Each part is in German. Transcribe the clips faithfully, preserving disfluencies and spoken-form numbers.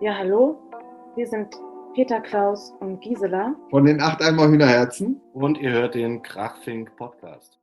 Ja, hallo, wir sind Peter, Klaus und Gisela. Von den acht Eimer Hühnerherzen. Und ihr hört den Krachfink Podcast.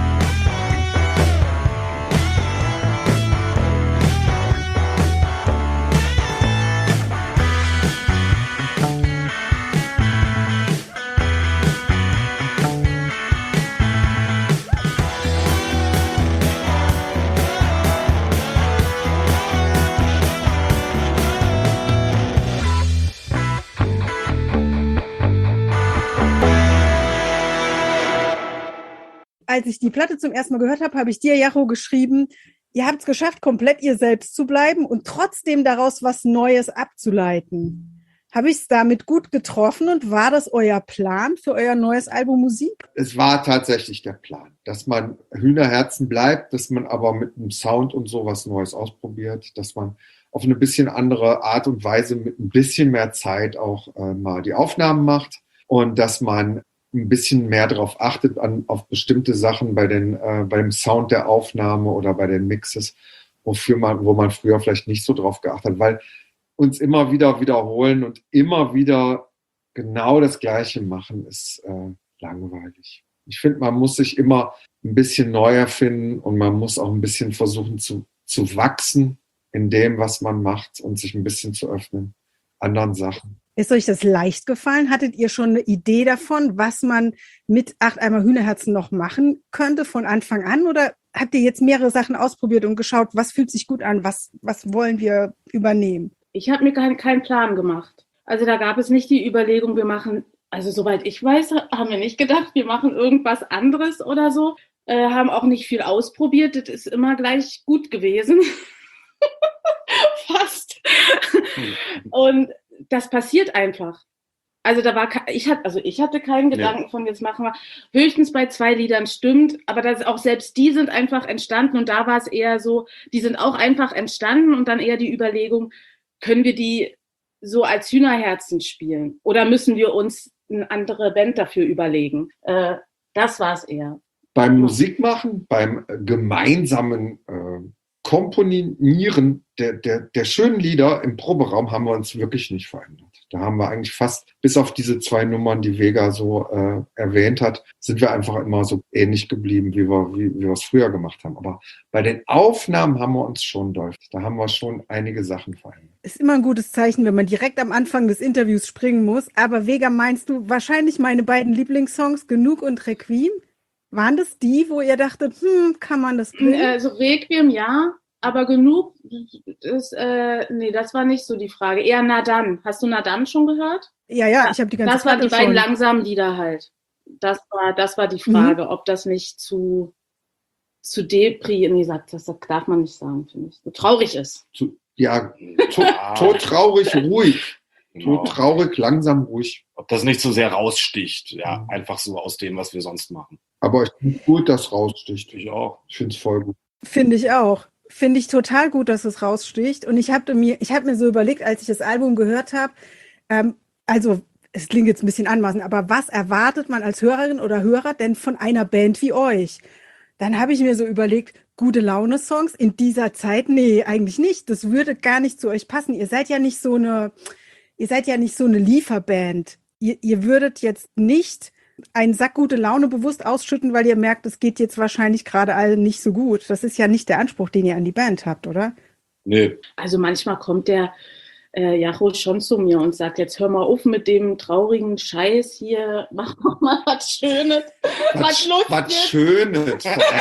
Als ich die Platte zum ersten Mal gehört habe, habe ich dir, Jacho, geschrieben, ihr habt es geschafft, komplett ihr selbst zu bleiben und trotzdem daraus was Neues abzuleiten. Habe ich es damit gut getroffen und war das euer Plan für euer neues Album Musik? Es war tatsächlich der Plan, dass man Hühnerherzen bleibt, dass man aber mit einem Sound und so was Neues ausprobiert, dass man auf eine bisschen andere Art und Weise mit ein bisschen mehr Zeit auch äh, mal die Aufnahmen macht und dass man ein bisschen mehr darauf achtet, an, auf bestimmte Sachen bei den, äh, beim Sound der Aufnahme oder bei den Mixes, wofür man, wo man früher vielleicht nicht so drauf geachtet hat, weil uns immer wieder wiederholen und immer wieder genau das Gleiche machen, ist äh, langweilig. Ich finde, man muss sich immer ein bisschen neu erfinden und man muss auch ein bisschen versuchen zu, zu wachsen in dem, was man macht und sich ein bisschen zu öffnen, anderen Sachen. Ist euch das leicht gefallen? Hattet ihr schon eine Idee davon, was man mit acht Eimer Hühnerherzen noch machen könnte von Anfang an? Oder habt ihr jetzt mehrere Sachen ausprobiert und geschaut, was fühlt sich gut an, was, was wollen wir übernehmen? Ich habe mir keinen keinen Plan gemacht. Also da gab es nicht die Überlegung, wir machen, also soweit ich weiß, haben wir nicht gedacht, wir machen irgendwas anderes oder so. Äh, haben auch nicht viel ausprobiert, das ist immer gleich gut gewesen. Fast. Und das passiert einfach. Also da war, ich hatte, also ich hatte keinen Gedanken ja. von jetzt machen wir. Höchstens bei zwei Liedern stimmt, aber das auch selbst die sind einfach entstanden und da war es eher so, die sind auch einfach entstanden und dann eher die Überlegung, können wir die so als Hühnerherzen spielen oder müssen wir uns eine andere Band dafür überlegen? Äh, das war es eher. Beim Musikmachen, beim gemeinsamen äh, Komponieren der, der, der schönen Lieder im Proberaum haben wir uns wirklich nicht verändert. Da haben wir eigentlich fast, bis auf diese zwei Nummern, die Vega so äh, erwähnt hat, sind wir einfach immer so ähnlich geblieben, wie wir wie, wie wir es früher gemacht haben. Aber bei den Aufnahmen haben wir uns schon deutlich, da haben wir schon einige Sachen verändert. Ist immer ein gutes Zeichen, wenn man direkt am Anfang des Interviews springen muss. Aber Vega, meinst du wahrscheinlich meine beiden Lieblingssongs, Genug und Requiem? Waren das die, wo ihr dachtet, hm, kann man das bringen? Also Requiem, ja, aber Genug, ist, äh, nee, das war nicht so die Frage. Eher Na dann. Hast du Na dann schon gehört? Ja, ja, ich habe die ganze Das waren die Platte beiden schon. langsamen Lieder halt. Das war, das war die Frage, mhm. ob das nicht zu, zu Depri, nee, das, das darf man nicht sagen, finde ich, so traurig ist. Zu, ja, tot to traurig, ruhig. Genau. Tot traurig, langsam, ruhig. Ob das nicht so sehr raussticht, ja, mhm. einfach so aus dem, was wir sonst machen. Aber ich finde gut, dass raussticht. Ich auch. Ich finde es voll gut. Finde ich auch. Finde ich total gut, dass es raussticht. Und ich habe mir, ich habe mir so überlegt, als ich das Album gehört habe, ähm, also es klingt jetzt ein bisschen anmaßend, aber was erwartet man als Hörerin oder Hörer denn von einer Band wie euch? Dann habe ich mir so überlegt, gute Laune-Songs in dieser Zeit? Nee, eigentlich nicht. Das würde gar nicht zu euch passen. Ihr seid ja nicht so eine, ihr seid ja nicht so eine Lieferband. Ihr, ihr würdet jetzt nicht einen Sack gute Laune bewusst ausschütten, weil ihr merkt, es geht jetzt wahrscheinlich gerade allen nicht so gut. Das ist ja nicht der Anspruch, den ihr an die Band habt, oder? Nee. Also manchmal kommt der äh, Jacho schon zu mir und sagt, jetzt hör mal auf mit dem traurigen Scheiß hier, mach doch mal was Schönes, was, was Lustiges. Was Schönes.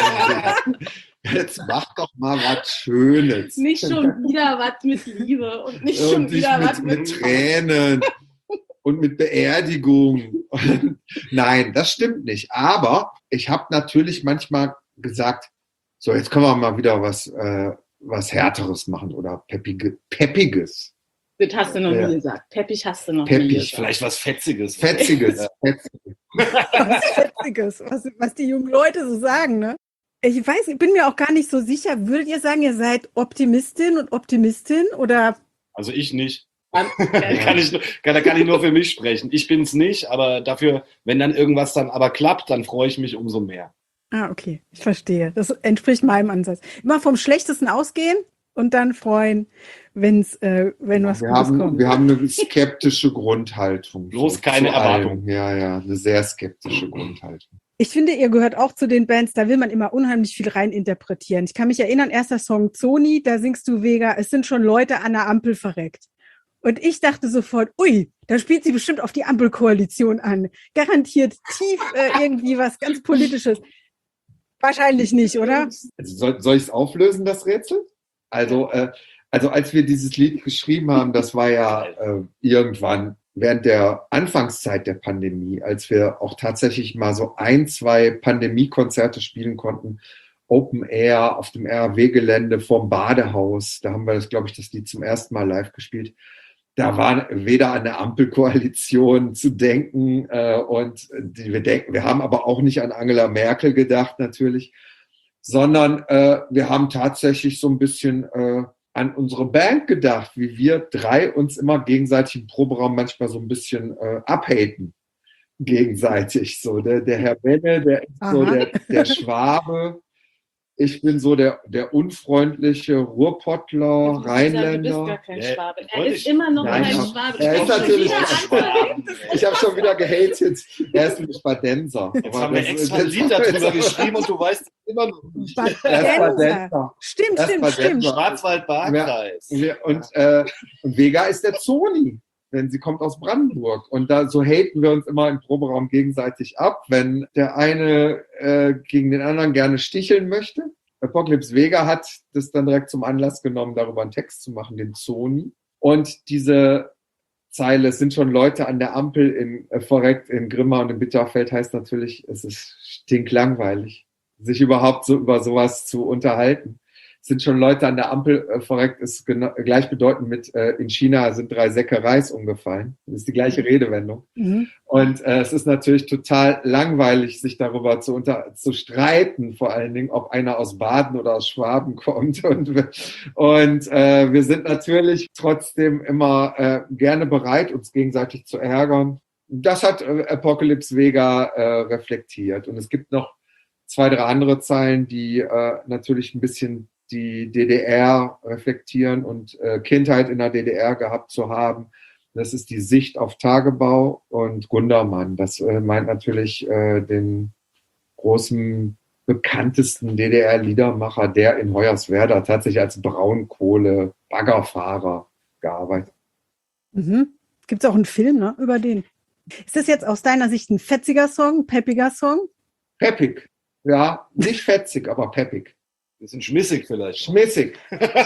Jetzt mach doch mal was Schönes. Nicht schon wieder was mit Liebe und nicht und schon wieder mit, was mit, mit Tränen. Und mit Beerdigung. Nein, das stimmt nicht. Aber ich habe natürlich manchmal gesagt, so jetzt können wir mal wieder was, äh, was Härteres machen oder Peppige, Peppiges. Das hast du noch ja. nie gesagt. Peppig hast du noch Peppig. nie gesagt. Vielleicht was Fetziges. Fetziges. Fetziges. Was Fetziges, was, was die jungen Leute so sagen, ne? Ich weiß, ich bin mir auch gar nicht so sicher. Würdet ihr sagen, ihr seid Optimistin und Optimistin oder? Also ich nicht. kann ich, kann, da kann ich nur für mich sprechen. Ich bin's nicht, aber dafür, wenn dann irgendwas dann aber klappt, dann freue ich mich umso mehr. Ah, okay, ich verstehe. Das entspricht meinem Ansatz. Immer vom Schlechtesten ausgehen? und dann freuen, wenn's, äh, wenn was wir Gutes haben, kommt. Wir haben eine skeptische Grundhaltung. Bloß keine Erwartung. Ja, ja, eine sehr skeptische Grundhaltung. Ich finde, ihr gehört auch zu den Bands, da will man immer unheimlich viel reininterpretieren. Ich kann mich erinnern, erster Song Zoni, da singst du Vega, es sind schon Leute an der Ampel verreckt. Und ich dachte sofort, ui, da spielt sie bestimmt auf die Ampelkoalition an. Garantiert tief äh, irgendwie was ganz Politisches. Wahrscheinlich nicht, oder? Also soll, soll ich es auflösen, das Rätsel? Also, äh, also als wir dieses Lied geschrieben haben, das war ja äh, irgendwann während der Anfangszeit der Pandemie, als wir auch tatsächlich mal so ein, zwei Pandemiekonzerte spielen konnten, Open Air auf dem R A W-Gelände vorm Badehaus. Da haben wir das, glaube ich, das Lied zum ersten Mal live gespielt. Da war weder an eine Ampelkoalition zu denken äh, und die, wir denken, wir haben aber auch nicht an Angela Merkel gedacht natürlich, sondern äh, wir haben tatsächlich so ein bisschen äh, an unsere Band gedacht, wie wir drei uns immer gegenseitig im Proberaum manchmal so ein bisschen äh, abhaten gegenseitig. So der, der Herr Benne, der ist Aha. so der, der Schwabe. Ich bin so der, der unfreundliche Ruhrpottler, Rheinländer. Du bist gar kein Ja, Schwabe. Er wollte ist ich- immer noch Nein, kein aber- Schwabe. er ist Ich hab schon natürlich wieder ein Schwabe. angefangen. Ich habe schon wieder gehatet. Er ist nämlich Badenser. Jetzt haben wir extra ein Lied darüber geschrieben und du weißt immer noch nicht. Er ist Badenser. Badenser. Stimmt, Erst stimmt, mal stimmt. Denver. Schwarzwald-Baar-Kreis. Wir- Und, äh, und Vega ist der Zoni, denn sie kommt aus Brandenburg. Und da so haten wir uns immer im Proberaum gegenseitig ab, wenn der eine äh, gegen den anderen gerne sticheln möchte. Apocalypse Vega hat das dann direkt zum Anlass genommen, darüber einen Text zu machen, den Zoni. Und diese Zeile, es sind schon Leute an der Ampel in äh, verreckt in Grimma und in Bitterfeld, heißt natürlich, es ist stinklangweilig, sich überhaupt so über sowas zu unterhalten. Es sind schon Leute an der Ampel äh, verreckt, ist gena- gleichbedeutend mit äh, in China sind drei Säcke Reis umgefallen. Das ist die gleiche Redewendung. Mhm. Und Und äh, es ist natürlich total langweilig, sich darüber zu, unter, zu streiten, vor allen Dingen, ob einer aus Baden oder aus Schwaben kommt. Und, wir- und äh, wir sind natürlich trotzdem immer äh, gerne bereit, uns gegenseitig zu ärgern. Das hat äh, Apocalypse Vega äh, reflektiert. Und es gibt noch zwei, drei andere Zeilen, die äh, natürlich ein bisschen die D D R reflektieren und äh, Kindheit in der D D R gehabt zu haben. Das ist die Sicht auf Tagebau und Gundermann. Das äh, meint natürlich äh, den großen, bekanntesten D D R-Liedermacher, der in Hoyerswerda tatsächlich als Braunkohle-Baggerfahrer gearbeitet hat. mhm. Gibt es auch einen Film, ne, über den? Ist das jetzt aus deiner Sicht ein fetziger Song, ein peppiger Song? Peppig. Ja, nicht fetzig, aber peppig. Bisschen schmissig vielleicht. Schmissig.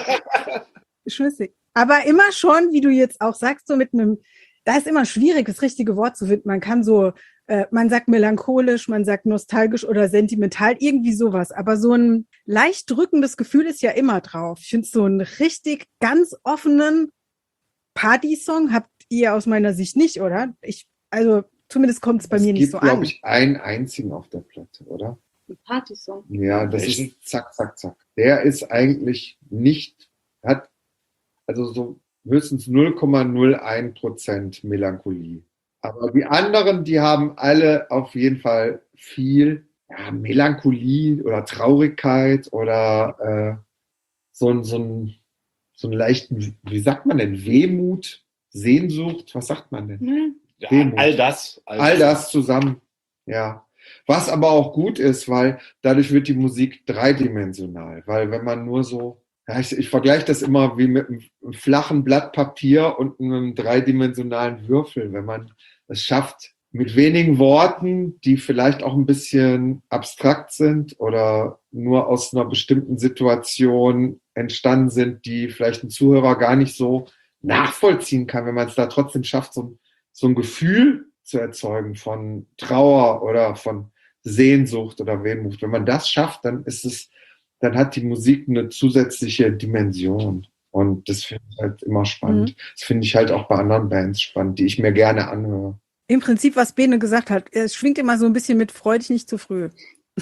Schmissig. Aber immer schon, wie du jetzt auch sagst, so mit einem, da ist immer schwierig, das richtige Wort zu finden. Man kann so, äh, man sagt melancholisch, man sagt nostalgisch oder sentimental, irgendwie sowas. Aber so ein leicht drückendes Gefühl ist ja immer drauf. Ich finde so einen richtig ganz offenen Party-Song habt ihr aus meiner Sicht nicht, oder? Ich, also zumindest kommt es bei Es mir nicht gibt, so glaube an. ich, einen einzigen auf der Platte, oder? Ein Partysong. Ja, das Welchen? ist zack, zack, zack. Der ist eigentlich nicht, hat also so höchstens null Komma null eins Prozent Melancholie. Aber die anderen, die haben alle auf jeden Fall viel ja, Melancholie oder Traurigkeit oder äh, so, ein- so, ein, so einen leichten, wie sagt man denn, Wehmut, Sehnsucht, was sagt man denn? Hm. Ja, Demut. all das. All das zusammen, ja. Was aber auch gut ist, weil dadurch wird die Musik dreidimensional. Weil wenn man nur so, ja, ich, ich vergleiche das immer wie mit einem flachen Blatt Papier und einem dreidimensionalen Würfel. Wenn man es schafft, mit wenigen Worten, die vielleicht auch ein bisschen abstrakt sind oder nur aus einer bestimmten Situation entstanden sind, die vielleicht ein Zuhörer gar nicht so nachvollziehen kann, wenn man es da trotzdem schafft, so, ein- so ein Gefühl zu erzeugen von Trauer oder von Sehnsucht oder Wehmut. Wenn man das schafft, dann ist es, dann hat die Musik eine zusätzliche Dimension. Und das finde ich halt immer spannend. Mhm. Das finde ich halt auch bei anderen Bands spannend, die ich mir gerne anhöre. Im Prinzip, was Bene gesagt hat, es schwingt immer so ein bisschen mit freu dich nicht zu früh.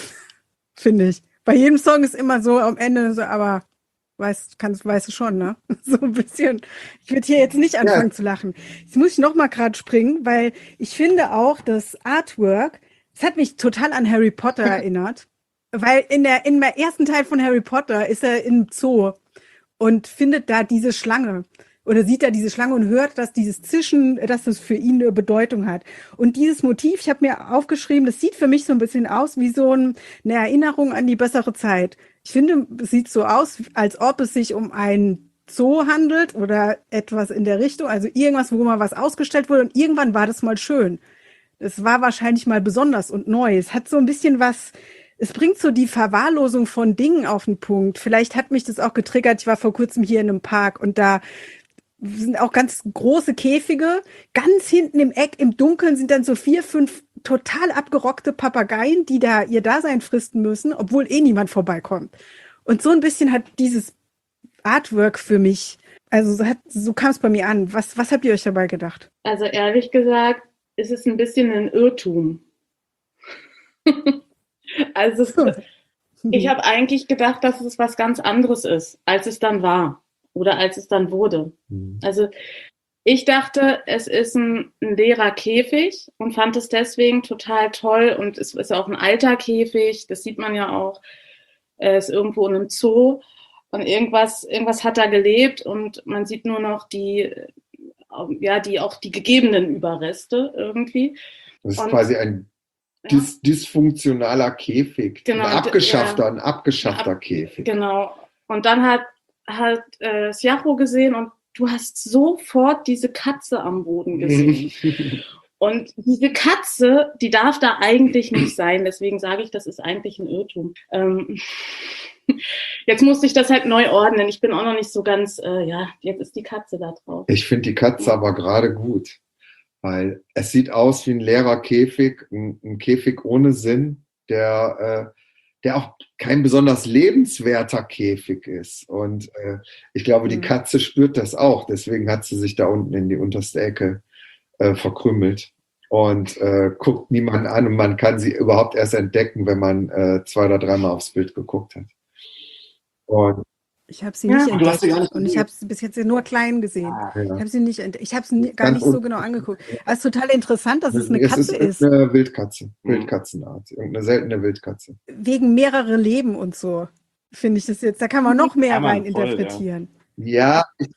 Finde ich. Bei jedem Song ist immer so am Ende so, aber weißt, kannst, weißt du schon, ne? So ein bisschen. Ich würde hier jetzt nicht anfangen Ja. zu lachen. Jetzt muss ich noch mal gerade springen, weil ich finde auch das Artwork, es hat mich total an Harry Potter erinnert. Weil in der, in der ersten Teil von Harry Potter ist er im Zoo. und findet da diese Schlange oder sieht da diese Schlange und hört, dass dieses Zischen, dass das für ihn eine Bedeutung hat. Und dieses Motiv, ich habe mir aufgeschrieben, das sieht für mich so ein bisschen aus wie so ein, eine Erinnerung an die bessere Zeit. Ich finde, es sieht so aus, als ob es sich um ein Zoo handelt oder etwas in der Richtung, also irgendwas, wo mal was ausgestellt wurde und irgendwann war das mal schön. Es war wahrscheinlich mal besonders und neu. Es hat so ein bisschen was, es bringt so die Verwahrlosung von Dingen auf den Punkt. Vielleicht hat mich das auch getriggert. Ich war vor kurzem hier in einem Park und da sind auch ganz große Käfige. Ganz hinten im Eck, im Dunkeln, sind dann so vier, fünf total abgerockte Papageien, die da ihr Dasein fristen müssen, obwohl eh niemand vorbeikommt. Und so ein bisschen hat dieses Artwork für mich, also so, hat, so kam es bei mir an. Was, was habt ihr euch dabei gedacht? Also ehrlich gesagt, ist es ein bisschen ein Irrtum. Also es, ich habe eigentlich gedacht, dass es was ganz anderes ist, als es dann war oder als es dann wurde. Mhm. Also ich dachte, es ist ein, ein leerer Käfig und fand es deswegen total toll und es ist auch ein alter Käfig, das sieht man ja auch, es ist irgendwo in einem Zoo und irgendwas, irgendwas hat da gelebt und man sieht nur noch die, ja, die auch die gegebenen Überreste irgendwie. Das ist und, quasi ein dis- dysfunktionaler Käfig, genau, ein abgeschaffter, ja, ein abgeschaffter ab, Käfig. Genau. Und dann hat hat äh, Sjacho gesehen und du hast sofort diese Katze am Boden gesehen. Und diese Katze, die darf da eigentlich nicht sein. Deswegen sage ich, das ist eigentlich ein Irrtum. Ähm, jetzt musste ich das halt neu ordnen. Ich bin auch noch nicht so ganz, äh, ja, jetzt ist die Katze da drauf. Ich finde die Katze aber gerade gut, weil es sieht aus wie ein leerer Käfig, ein, ein Käfig ohne Sinn, der, äh, der auch kein besonders lebenswerter Käfig ist. Und äh, ich glaube, die Katze spürt das auch. Deswegen hat sie sich da unten in die unterste Ecke äh, verkrümmelt und äh, guckt niemanden an. Und man kann sie überhaupt erst entdecken, wenn man äh, zwei oder dreimal aufs Bild geguckt hat. Und ich habe sie nicht ja, entdeckt nicht und ich habe sie bis jetzt nur klein gesehen. Ah, ja. Ich habe sie nicht entdeckt. Ich habe sie gar nicht so genau angeguckt. Aber es ist total interessant, dass es eine es Katze ist. ist. Eine Wildkatze, Wildkatzenart, irgendeine seltene Wildkatze. Wegen mehrere Leben und so, finde ich das jetzt. Da kann man noch mehr rein interpretieren. Ja, ja ich,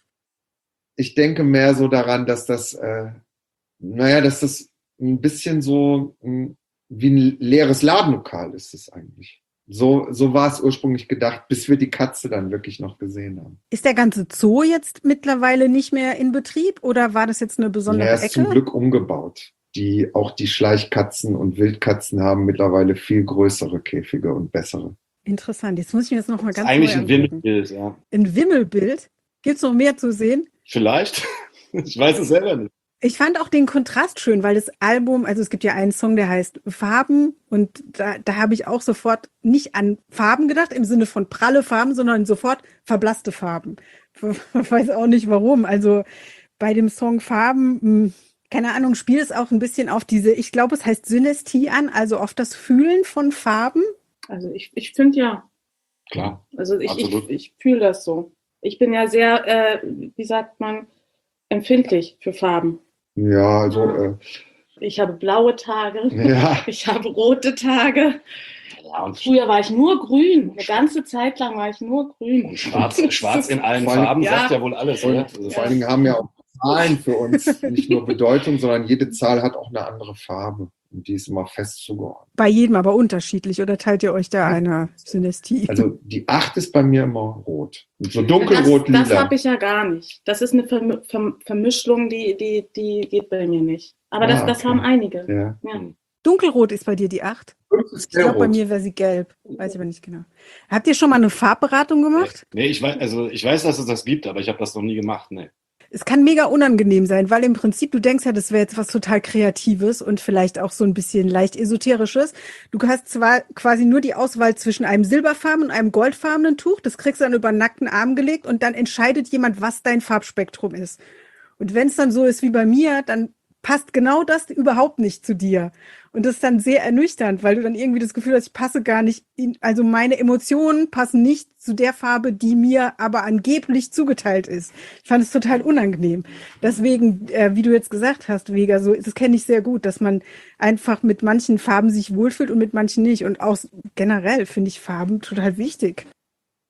ich denke mehr so daran, dass das, äh, naja, dass das ein bisschen so ein, wie ein leeres Ladenlokal ist es eigentlich. So, so war es ursprünglich gedacht, bis wir die Katze dann wirklich noch gesehen haben. Ist der ganze Zoo jetzt mittlerweile nicht mehr in Betrieb oder war das jetzt eine besondere ja, er ist Ecke? Zum Glück umgebaut. Die, auch die Schleichkatzen und Wildkatzen haben mittlerweile viel größere Käfige und bessere. Interessant. Jetzt muss ich mir das nochmal ganz eigentlich neu ein Wimmelbild, ja. Ein Wimmelbild? Gibt es noch mehr zu sehen? Vielleicht. Ich weiß es selber nicht. Ich fand auch den Kontrast schön, weil das Album, also es gibt ja einen Song, der heißt Farben und da, da habe ich auch sofort nicht an Farben gedacht, im Sinne von pralle Farben, sondern sofort verblasste Farben. Ich weiß auch nicht warum. Also bei dem Song Farben, keine Ahnung, spielt es auch ein bisschen auf diese, ich glaube, es heißt Synästhie an, also auf das Fühlen von Farben. Also ich, ich finde ja. Klar. Also ich, ich, ich fühle das so. Ich bin ja sehr, äh, wie sagt man, empfindlich für Farben. Ja, also. Äh, ich habe blaue Tage, ja. Ich habe rote Tage. Ja, und früher war ich nur grün. Eine ganze Zeit lang war ich nur grün. Und schwarz, schwarz in allen Farben ja. sagt ja wohl alles. Und, oder? Also vor allen Dingen haben ja auch Zahlen für uns nicht nur Bedeutung, sondern jede Zahl hat auch eine andere Farbe. Und die ist immer fest zugeordnet. Bei jedem aber unterschiedlich, oder teilt ihr euch da eine Synästhie? Also die acht ist bei mir immer rot. So dunkelrot-lila. Das, das habe ich ja gar nicht. Das ist eine Verm Verm Vermischung, die, die, die geht bei mir nicht. Aber ah, das, das okay. haben einige. Ja. Ja. Dunkelrot ist bei dir die acht? Ich glaube, bei mir wäre sie gelb. Weiß ich aber nicht genau. Habt ihr schon mal eine Farbberatung gemacht? Nee, ich weiß, also ich weiß, dass es das gibt, aber ich habe das noch nie gemacht. Nee. Es kann mega unangenehm sein, weil im Prinzip, du denkst ja, das wäre jetzt was total Kreatives und vielleicht auch so ein bisschen leicht Esoterisches. Du hast zwar quasi nur die Auswahl zwischen einem silberfarbenen und einem goldfarbenen Tuch, das kriegst du dann über den nackten Arm gelegt und dann entscheidet jemand, was dein Farbspektrum ist. Und wenn es dann so ist wie bei mir, dann passt genau das überhaupt nicht zu dir. Und das ist dann sehr ernüchternd, weil du dann irgendwie das Gefühl hast, ich passe gar nicht, in, also meine Emotionen passen nicht zu der Farbe, die mir aber angeblich zugeteilt ist. Ich fand es total unangenehm. Deswegen, äh, wie du jetzt gesagt hast, Vega, so, das kenne ich sehr gut, dass man einfach mit manchen Farben sich wohlfühlt und mit manchen nicht. Und auch generell finde ich Farben total wichtig.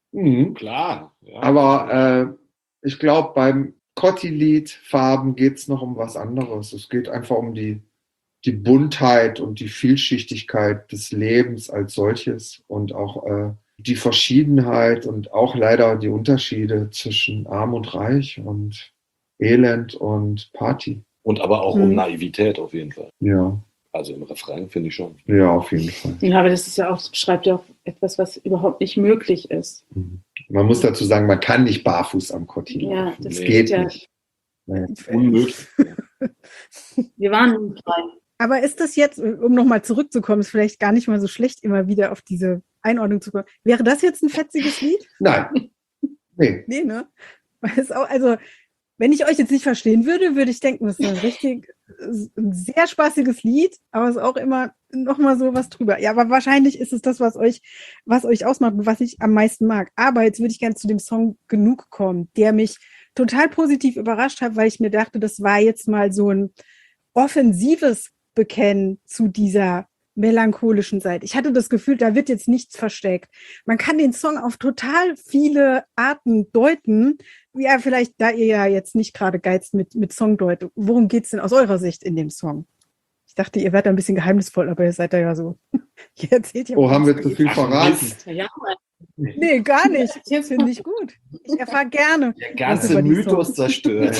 Mhm. Klar. Ja. Aber äh, ich glaube, beim Cotti-Lied Farben geht es noch um was anderes. Es geht einfach um die, die Buntheit und die Vielschichtigkeit des Lebens als solches und auch äh, die Verschiedenheit und auch leider die Unterschiede zwischen Arm und Reich und Elend und Party. Und aber auch Mhm. um Naivität auf jeden Fall. Ja, Also im Refrain finde ich schon. ja, auf jeden Fall. Ja, aber das ist ja auch, beschreibt ja auch etwas, was überhaupt nicht möglich ist. Mhm. Man muss dazu sagen, man kann nicht barfuß am Cotti Ja, laufen. das Das Nee. geht ja. nicht. Nee. Unmöglich. Wir waren nie frei. Aber ist das jetzt, um nochmal zurückzukommen, ist vielleicht gar nicht mal so schlecht, immer wieder auf diese Einordnung zu kommen. Wäre das jetzt ein fetziges Lied? Nein. Nee. Nee, ne? Weil es auch, also, wenn ich euch jetzt nicht verstehen würde, würde ich denken, das ist ein richtig, ein sehr spaßiges Lied, aber es ist auch immer nochmal so was drüber. Ja, aber wahrscheinlich ist es das, was euch, was euch ausmacht und was ich am meisten mag. Aber jetzt würde ich gerne zu dem Song Genug kommen, der mich total positiv überrascht hat, weil ich mir dachte, das war jetzt mal so ein offensives Bekennen zu dieser melancholischen Seite. Ich hatte das Gefühl, da wird jetzt nichts versteckt. Man kann den Song auf total viele Arten deuten. Ja, vielleicht, da ihr ja jetzt nicht gerade geizt mit, mit Songdeutung. Worum geht's denn aus eurer Sicht in dem Song? Ich dachte, ihr werdet ein bisschen geheimnisvoll, aber ihr seid da ja so. Ihr erzählt ja Oh, was haben wir es zu geht. viel verraten? Ja, Nee, gar nicht. Das finde ich gut. Ich erfahre gerne. Der was ganze über die Mythos Songs. zerstört.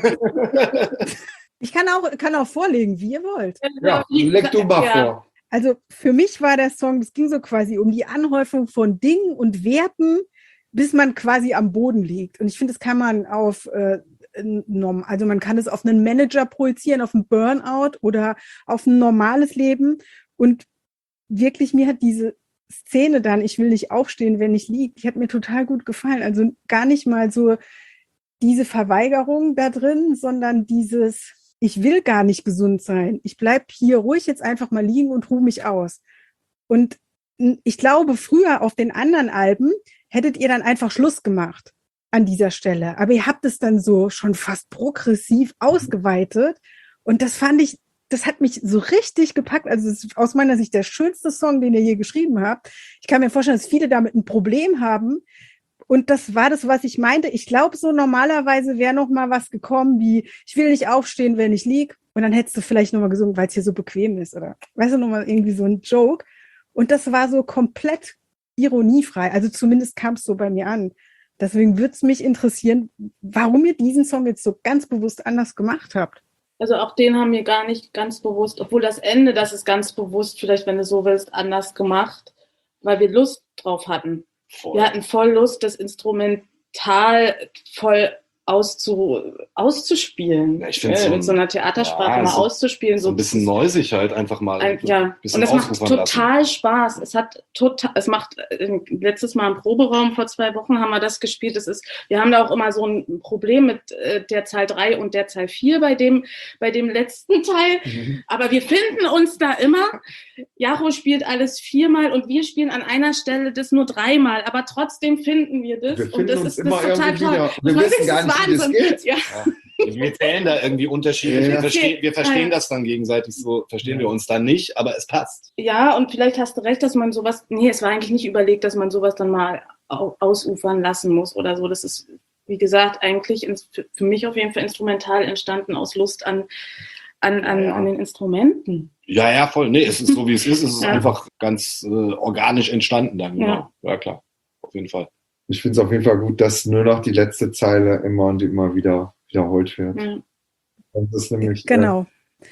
Ich kann auch, kann auch vorlegen, wie ihr wollt. Ja, leg du mal Ja. vor. Also für mich war der Song, es ging so quasi um die Anhäufung von Dingen und Werten, bis man quasi am Boden liegt. Und ich finde, das kann man auf, äh, norm- also man kann es auf einen Manager projizieren, auf einen Burnout oder auf ein normales Leben. Und wirklich, mir hat diese Szene dann, ich will nicht aufstehen, wenn ich liege, die hat mir total gut gefallen. Also gar nicht mal so diese Verweigerung da drin, sondern dieses, ich will gar nicht gesund sein. Ich bleib hier ruhig jetzt einfach mal liegen und ruhe mich aus. Und ich glaube, früher auf den anderen Alben hättet ihr dann einfach Schluss gemacht an dieser Stelle. Aber ihr habt es dann so schon fast progressiv ausgeweitet. Und das fand ich, das hat mich so richtig gepackt. Also es ist aus meiner Sicht der schönste Song, den ihr je geschrieben habt. Ich kann mir vorstellen, dass viele damit ein Problem haben. Und das war das, was ich meinte. Ich glaube, so normalerweise wäre noch mal was gekommen wie, ich will nicht aufstehen, wenn ich lieg. Und dann hättest du vielleicht noch mal gesungen, weil es hier so bequem ist. Oder weißt du, noch mal irgendwie so ein Joke. Und das war so komplett ironiefrei. Also zumindest kam es so bei mir an. Deswegen würde es mich interessieren, warum ihr diesen Song jetzt so ganz bewusst anders gemacht habt. Also auch den haben wir gar nicht ganz bewusst, obwohl das Ende, das ist ganz bewusst, vielleicht, wenn du so willst, anders gemacht, weil wir Lust drauf hatten. Voll. Wir hatten voll Lust, das Instrumental voll auszu, auszuspielen. Ja, ich finde äh, so mit ein- so einer Theatersprache ja, mal so- auszuspielen. So ein bisschen neusig halt einfach mal. Ein, ja, ein bisschen und es macht ausufern total Spaß. Es hat total, es macht äh, letztes Mal im Proberaum vor zwei Wochen haben wir das gespielt. Es ist, wir haben da auch immer so ein Problem mit äh, der Zahl drei und der Zahl vier bei dem, bei dem letzten Teil. Mhm. Aber wir finden uns da immer. Jaro spielt alles viermal und wir spielen an einer Stelle das nur dreimal. Aber trotzdem finden wir das. Wir und finden das uns ist, immer das ist total irgendwie toll. wieder. Wir Das wissen ist gar nicht, wie das Wahnsinn. geht. Ja. Ja. Wir zählen da irgendwie unterschiedlich. Ja, ja. Wir verstehen, wir verstehen Ja. das dann gegenseitig so, verstehen Ja. wir uns dann nicht, aber es passt. Ja, und vielleicht hast du recht, dass man sowas, nee, es war eigentlich nicht überlegt, dass man sowas dann mal au- ausufern lassen muss oder so. Das ist, wie gesagt, eigentlich ins, für für mich auf jeden Fall instrumental entstanden aus Lust an, an, an, Ja. an den Instrumenten. Ja, ja, voll. Nee, es ist so, wie es ist. Es ist Ja. einfach ganz äh, organisch entstanden dann. Genau. Ja. klar. Auf jeden Fall. Ich finde es auf jeden Fall gut, dass nur noch die letzte Zeile immer und immer wieder wiederholt wird. Ja. Das ist nämlich, Genau.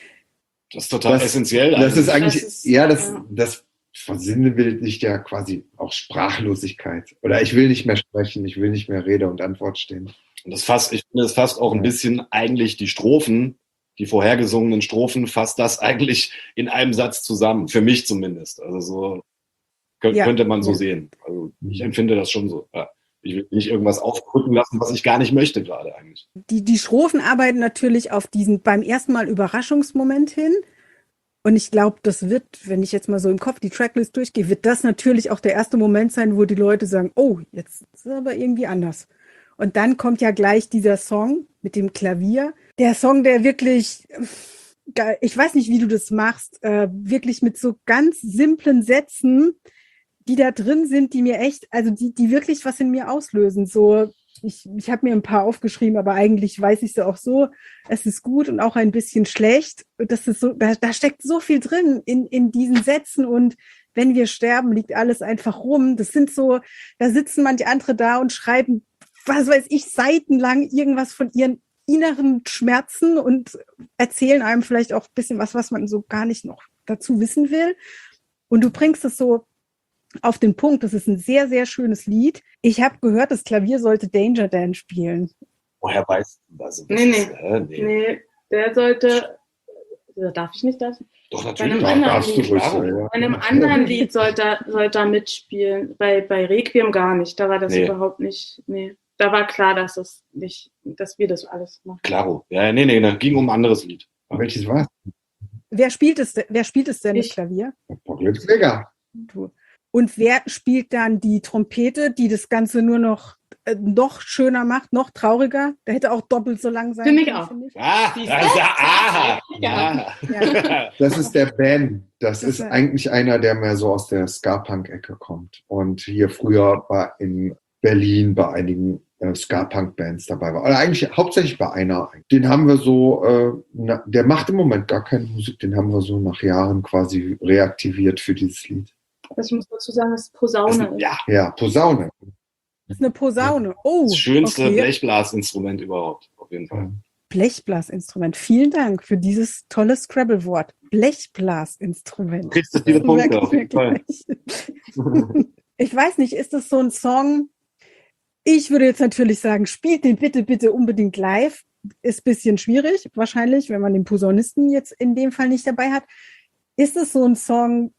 Das ist total Das- essentiell. Äh, das ist eigentlich. eigentlich, Das ist- ja, das, ja. das versinnbildlicht ja quasi auch Sprachlosigkeit. Oder ich will nicht mehr sprechen, ich will nicht mehr Rede und Antwort stehen. Und das fasst, ich finde, es fasst auch ein Ja. bisschen eigentlich die Strophen, die vorhergesungenen Strophen, fasst das eigentlich in einem Satz zusammen. Für mich zumindest. Also so könnt, Ja. könnte man so Ja. sehen. Also ich empfinde das schon so. Ja. Ich will nicht irgendwas aufdrücken lassen, was ich gar nicht möchte gerade eigentlich. Die, die Strophen arbeiten natürlich auf diesen beim ersten Mal Überraschungsmoment hin. Und ich glaube, das wird, wenn ich jetzt mal so im Kopf die Tracklist durchgehe, wird das natürlich auch der erste Moment sein, wo die Leute sagen, oh, jetzt ist es aber irgendwie anders. Und dann kommt ja gleich dieser Song mit dem Klavier. Der Song, der wirklich, ich weiß nicht, wie du das machst, äh, wirklich mit so ganz simplen Sätzen die da drin sind, die mir echt, also die, die wirklich was in mir auslösen. So, ich, ich habe mir ein paar aufgeschrieben, aber eigentlich weiß ich sie auch so, es ist gut und auch ein bisschen schlecht. Das ist so, da, da steckt so viel drin in, in diesen Sätzen und wenn wir sterben, liegt alles einfach rum. Das sind so, da sitzen manche andere da und schreiben, was weiß ich, seitenlang irgendwas von ihren inneren Schmerzen und erzählen einem vielleicht auch ein bisschen was, was man so gar nicht noch dazu wissen will. Und du bringst es so auf den Punkt. Das ist ein sehr, sehr schönes Lied. Ich habe gehört, das Klavier sollte Danger Dan spielen. Woher weißt du das? Nee, nee. Ist, äh, nee. Nee, der sollte, darf ich nicht das? Doch, Bei natürlich. einem Da anderen darfst du Lied, ruhig Klaro. sein, ja. bei einem anderen Lied sollte er, sollte er mitspielen. Bei, bei Requiem gar nicht. Da war das Nee. überhaupt nicht, nee. Da war klar, dass das nicht, dass wir das alles machen. Klaro. Ja, nee, nee, da ging um ein anderes Lied. Welches war Wer spielt es, wer spielt es denn, das Ich. Klavier? es? Kläger. Du. Und wer spielt dann die Trompete, die das Ganze nur noch, äh, noch schöner macht, noch trauriger? Der hätte auch doppelt so lang sein Finde ich können, auch. finde ich. Ah, Siehst das du? ist ja, aha. Ja. Ja. Das ist der Ben. Das, Das ist war- eigentlich einer, der mehr so aus der Ska-Punk-Ecke kommt. Und hier früher war in Berlin bei einigen äh, Ska-Punk-Bands dabei war. Oder eigentlich hauptsächlich bei einer. Den haben wir so, äh, na, der macht im Moment gar keine Musik, den haben wir so nach Jahren quasi reaktiviert für dieses Lied. Ich muss dazu sagen, dass Das Posaune ist, ist. ja, Ja, Posaune. Das ist eine Posaune. Oh, das schönste okay. Blechblasinstrument überhaupt, auf jeden Fall. Blechblasinstrument. Vielen Dank für dieses tolle Scrabble-Wort. Blechblasinstrument. Kriegst du viele Das Punkte, merke auf ich jeden Fall. mir gleich. Ich weiß nicht, ist das so ein Song? Ich würde jetzt natürlich sagen, spielt den bitte, bitte unbedingt live. Ist ein bisschen schwierig, wahrscheinlich, wenn man den Posaunisten jetzt in dem Fall nicht dabei hat. Ist es so ein Song,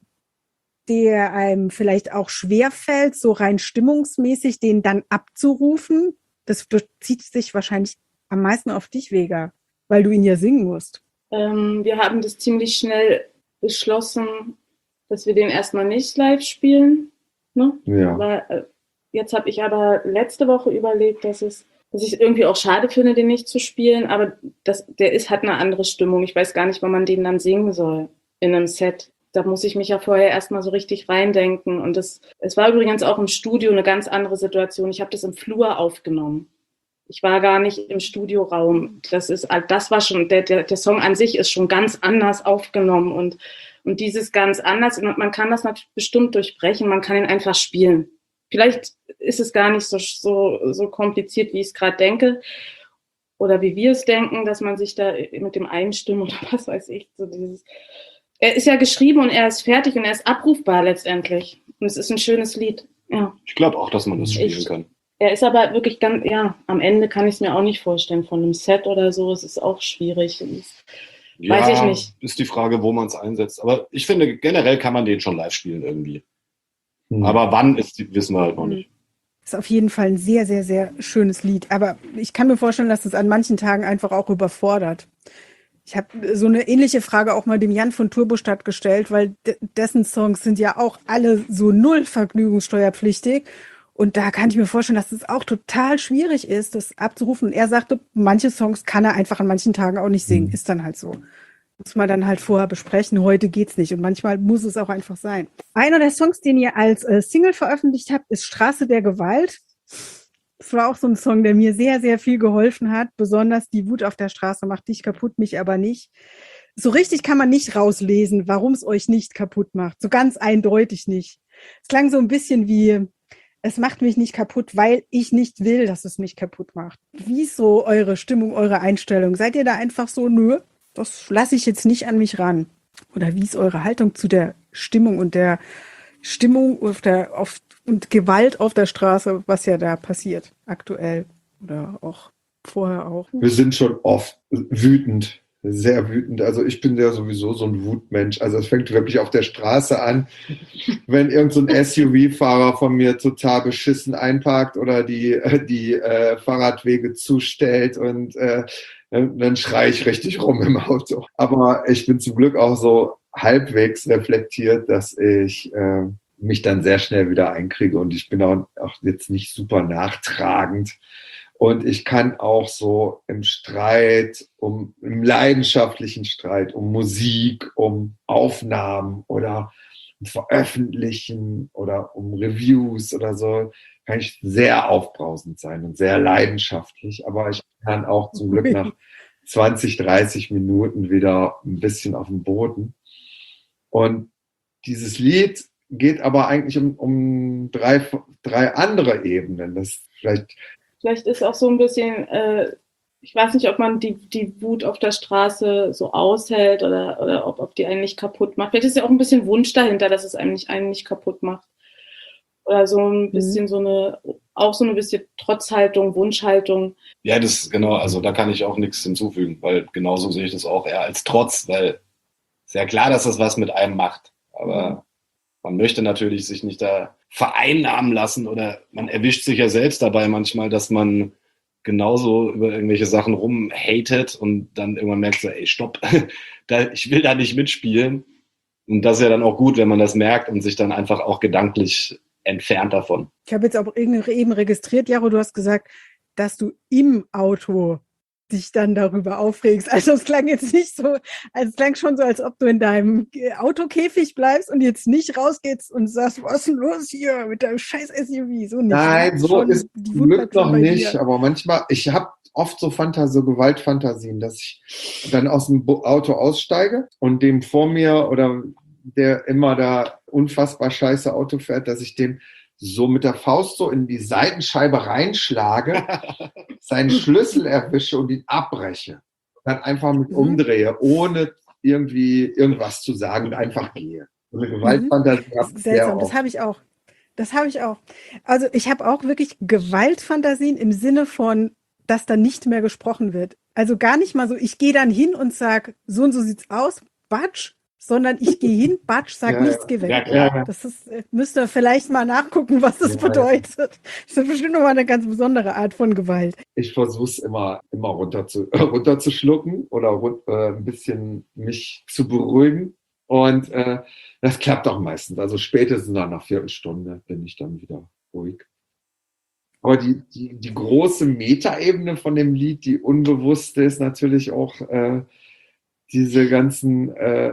der einem vielleicht auch schwerfällt, so rein stimmungsmäßig, den dann abzurufen? Das bezieht sich wahrscheinlich am meisten auf dich, Vega, weil du ihn ja singen musst. Ähm, wir haben das ziemlich schnell beschlossen, dass wir den erstmal nicht live spielen. Ne? Ja. Aber, äh, jetzt habe ich aber letzte Woche überlegt, dass es, dass ich es irgendwie auch schade finde, den nicht zu spielen, aber das, der ist, hat eine andere Stimmung. Ich weiß gar nicht, wann man den dann singen soll in einem Set. Da muss ich mich ja vorher erstmal so richtig reindenken. Und das, es war übrigens auch im Studio eine ganz andere Situation. Ich habe das im Flur aufgenommen. Ich war gar nicht im Studioraum. Das ist, das war schon, der, der, der Song an sich ist schon ganz anders aufgenommen und, und dieses ganz anders, und man kann das natürlich bestimmt durchbrechen, man kann ihn einfach spielen. Vielleicht ist es gar nicht so, so, so kompliziert, wie ich es gerade denke, oder wie wir es denken, dass man sich da mit dem einstimmen oder was weiß ich, so dieses, er ist ja geschrieben und er ist fertig und er ist abrufbar letztendlich. Und es ist ein schönes Lied, ja. Ich glaube auch, dass man das spielen Ich- kann. Er ist aber wirklich ganz, ja, am Ende kann ich es mir auch nicht vorstellen, von einem Set oder so, es ist auch schwierig. Ja, Weiß ich nicht. ist die Frage, wo man es einsetzt. Aber ich finde, generell kann man den schon live spielen irgendwie. Hm. Aber wann, ist, wissen wir halt noch nicht. Ist auf jeden Fall ein sehr, sehr, sehr schönes Lied. Aber ich kann mir vorstellen, dass es an manchen Tagen einfach auch überfordert. Ich habe so eine ähnliche Frage auch mal dem Jan von Turbostadt gestellt, weil de- dessen Songs sind ja auch alle so null vergnügungssteuerpflichtig. Und da kann ich mir vorstellen, dass es auch total schwierig ist, das abzurufen. Und er sagte, manche Songs kann er einfach an manchen Tagen auch nicht singen. Mhm. Ist dann halt so. Muss man dann halt vorher besprechen. Heute geht's nicht. Und manchmal muss es auch einfach sein. Einer der Songs, den ihr als äh, Single veröffentlicht habt, ist Straße der Gewalt. Das war auch so ein Song, der mir sehr, sehr viel geholfen hat. Besonders die Wut auf der Straße macht dich kaputt, mich aber nicht. So richtig kann man nicht rauslesen, warum es euch nicht kaputt macht. So ganz eindeutig nicht. Es klang so ein bisschen wie, es macht mich nicht kaputt, weil ich nicht will, dass es mich kaputt macht. Wie ist so eure Stimmung, eure Einstellung? Seid ihr da einfach so, nö, das lasse ich jetzt nicht an mich ran? Oder wie ist eure Haltung zu der Stimmung und der Stimmung auf der, auf, und Gewalt auf der Straße, was ja da passiert, aktuell oder auch vorher auch? Wir sind schon oft wütend, sehr wütend. Also ich bin ja sowieso so ein Wutmensch. Also es fängt wirklich auf der Straße an, wenn irgend so ein S U V-Fahrer von mir total beschissen einparkt oder die, die äh, Fahrradwege zustellt und äh, dann schreie ich richtig rum im Auto. Aber ich bin zum Glück auch so halbwegs reflektiert, dass ich äh, mich dann sehr schnell wieder einkriege und ich bin auch, auch jetzt nicht super nachtragend. Und ich kann auch so im Streit, um, im leidenschaftlichen Streit, um Musik, um Aufnahmen oder Veröffentlichen oder um Reviews oder so, kann ich sehr aufbrausend sein und sehr leidenschaftlich. Aber ich kann auch zum Glück nach zwanzig, dreißig Minuten wieder ein bisschen auf den Boden. Und dieses Lied geht aber eigentlich um, um drei, drei andere Ebenen. Das vielleicht, vielleicht ist auch so ein bisschen, äh, ich weiß nicht, ob man die, die Wut auf der Straße so aushält oder, oder ob, ob die einen nicht kaputt macht. Vielleicht ist ja auch ein bisschen Wunsch dahinter, dass es einen nicht, einen nicht kaputt macht. Oder so ein bisschen mhm. so eine, auch so eine bisschen Trotzhaltung, Wunschhaltung. Ja, das genau, also da kann ich auch nichts hinzufügen, weil genauso sehe ich das auch eher als Trotz, weil ist ja klar, dass das was mit einem macht. Aber mhm. man möchte natürlich sich nicht da vereinnahmen lassen oder man erwischt sich ja selbst dabei manchmal, dass man genauso über irgendwelche Sachen rumhatet und dann irgendwann merkt so, ey, stopp, da, ich will da nicht mitspielen. Und das ist ja dann auch gut, wenn man das merkt und sich dann einfach auch gedanklich entfernt davon. Ich habe jetzt auch eben registriert, Jaro, du hast gesagt, dass du im Auto dich dann darüber aufregst. Also es klang jetzt nicht so, also es klang schon so, als ob du in deinem Autokäfig bleibst und jetzt nicht rausgehst und sagst, was ist denn los hier mit deinem scheiß S U V? So nicht. Nein, so ist zum Glück noch nicht, dir. Aber manchmal, ich habe oft so Fantas- so Gewaltfantasien, dass ich dann aus dem Auto aussteige und dem vor mir oder der immer da unfassbar scheiße Auto fährt, dass ich dem so mit der Faust so in die Seitenscheibe reinschlage, seinen Schlüssel erwische und ihn abbreche. Dann einfach mit umdrehe, ohne irgendwie irgendwas zu sagen und einfach gehe. So eine Gewaltfantasie. Das ist seltsam, das habe ich auch. Das habe ich auch. Also ich habe auch wirklich Gewaltfantasien im Sinne von, dass da nicht mehr gesprochen wird. Also gar nicht mal so, ich gehe dann hin und sage, so und so sieht's aus, Batsch, sondern ich gehe hin, Batsch, sag ja, nichts, geh weg. Ja, ja. Das ist, müsst ihr vielleicht mal nachgucken, was das ja, bedeutet. Ja. Das ist bestimmt nochmal eine ganz besondere Art von Gewalt. Ich versuche es immer, immer runter zu, äh, runterzuschlucken oder run, äh, ein bisschen mich zu beruhigen. Und äh, das klappt auch meistens. Also spätestens nach einer Viertelstunde bin ich dann wieder ruhig. Aber die, die, die große Metaebene von dem Lied, die unbewusste, ist natürlich auch äh, diese ganzen äh,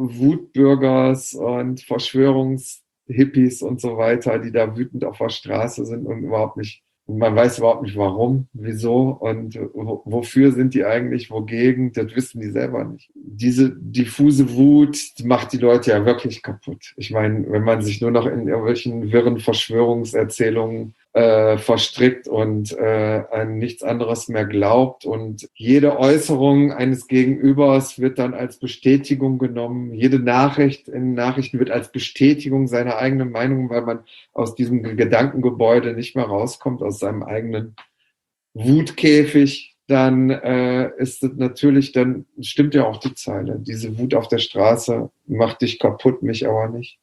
Wutbürgers und Verschwörungshippies und so weiter, die da wütend auf der Straße sind und überhaupt nicht, und man weiß überhaupt nicht warum, wieso und wo, wofür sind die eigentlich, wogegen, das wissen die selber nicht. Diese diffuse Wut die macht die Leute ja wirklich kaputt. Ich meine, wenn man sich nur noch in irgendwelchen wirren Verschwörungserzählungen äh, verstrickt und äh, an nichts anderes mehr glaubt und jede Äußerung eines Gegenübers wird dann als Bestätigung genommen. Jede Nachricht in Nachrichten wird als Bestätigung seiner eigenen Meinung, weil man aus diesem Gedankengebäude nicht mehr rauskommt, aus seinem eigenen Wutkäfig, dann äh, ist es natürlich, dann stimmt ja auch die Zeile. Diese Wut auf der Straße macht dich kaputt, mich aber nicht.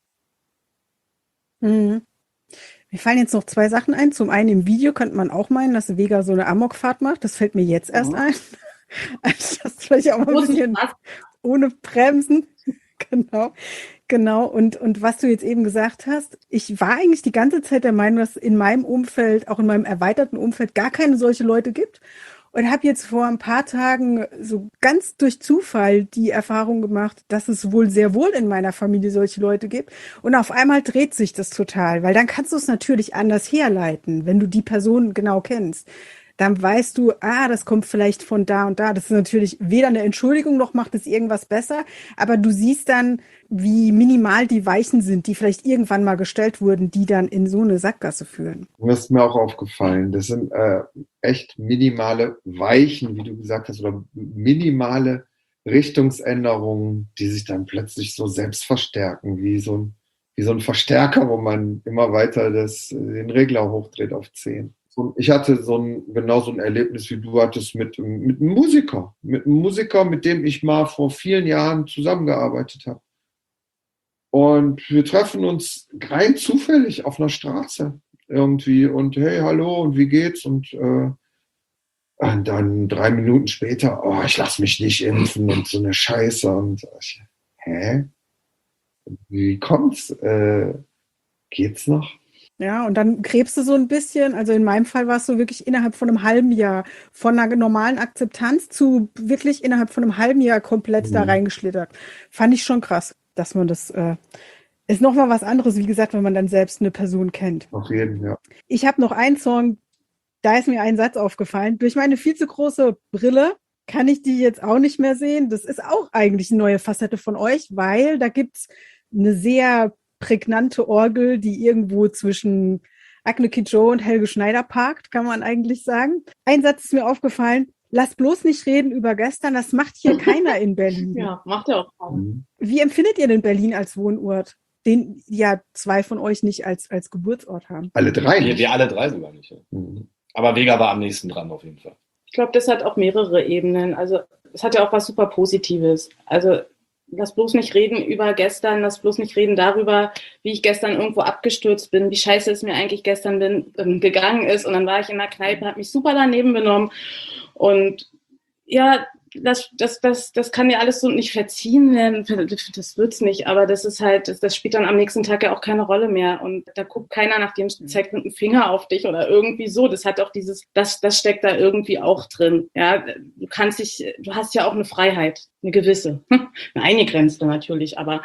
Mhm. Mir fallen jetzt noch zwei Sachen ein. Zum einen im Video könnte man auch meinen, dass Vega so eine Amokfahrt macht. Das fällt mir jetzt erst mhm. ein. Also das vielleicht auch mal ein bisschen ohne Bremsen. Genau, genau. Und, und was du jetzt eben gesagt hast, ich war eigentlich die ganze Zeit der Meinung, dass in meinem Umfeld, auch in meinem erweiterten Umfeld, gar keine solche Leute gibt. Und habe jetzt vor ein paar Tagen so ganz durch Zufall die Erfahrung gemacht, dass es wohl sehr wohl in meiner Familie solche Leute gibt. Und auf einmal dreht sich das total, weil dann kannst du es natürlich anders herleiten, wenn du die Person genau kennst. Dann weißt du, ah, das kommt vielleicht von da und da. Das ist natürlich weder eine Entschuldigung noch macht es irgendwas besser. Aber du siehst dann, wie minimal die Weichen sind, die vielleicht irgendwann mal gestellt wurden, die dann in so eine Sackgasse führen. Das ist mir auch aufgefallen. Das sind äh, echt minimale Weichen, wie du gesagt hast, oder minimale Richtungsänderungen, die sich dann plötzlich so selbst verstärken, wie so ein, wie so ein Verstärker, wo man immer weiter das, den Regler hochdreht auf zehn. Ich hatte so ein, genau so ein Erlebnis, wie du hattest, mit, mit einem Musiker. Mit einem Musiker, mit dem ich mal vor vielen Jahren zusammengearbeitet habe. Und wir treffen uns rein zufällig auf einer Straße irgendwie und hey, hallo und wie geht's? Und, äh, und dann drei Minuten später, oh, ich lass mich nicht impfen und so eine Scheiße. Und ich, hä? Wie kommt's? Äh, geht's noch? Ja, und dann gräbst du so ein bisschen, also in meinem Fall war es so wirklich innerhalb von einem halben Jahr von einer normalen Akzeptanz zu wirklich innerhalb von einem halben Jahr komplett mhm. da reingeschlittert. Fand ich schon krass, dass man das, äh, ist nochmal was anderes, wie gesagt, wenn man dann selbst eine Person kennt. Auf jeden Fall, ja. Ich habe noch einen Song, da ist mir ein Satz aufgefallen. Durch meine viel zu große Brille kann ich die jetzt auch nicht mehr sehen. Das ist auch eigentlich eine neue Facette von euch, weil da gibt's eine sehr prägnante Orgel, die irgendwo zwischen Agne Kidjo und Helge Schneider parkt, kann man eigentlich sagen. Ein Satz ist mir aufgefallen: Lass bloß nicht reden über gestern, das macht hier keiner in Berlin. Ja, macht ja auch keiner. Mhm. Wie empfindet ihr denn Berlin als Wohnort, den ja zwei von euch nicht als, als Geburtsort haben? Alle drei Wir, nicht. wir alle drei sogar nicht. Ja. Mhm. Aber Vega war am nächsten dran auf jeden Fall. Ich glaube, das hat auch mehrere Ebenen. Also es hat ja auch was super Positives. Also lass bloß nicht reden über gestern, lass bloß nicht reden darüber, wie ich gestern irgendwo abgestürzt bin, wie scheiße es mir eigentlich gestern bin, ähm, gegangen ist. Und dann war ich in der Kneipe, habe mich super daneben benommen. Und ja, das, das, das, das kann ja alles so nicht verziehen werden. Das wird's nicht, aber das ist halt, das, das spielt dann am nächsten Tag ja auch keine Rolle mehr. Und da guckt keiner nach dem, zeigt mit dem Finger auf dich oder irgendwie so. Das hat auch dieses, das, das steckt da irgendwie auch drin. Ja, du kannst dich, du hast ja auch eine Freiheit, eine gewisse, eine eingegrenzte natürlich, aber.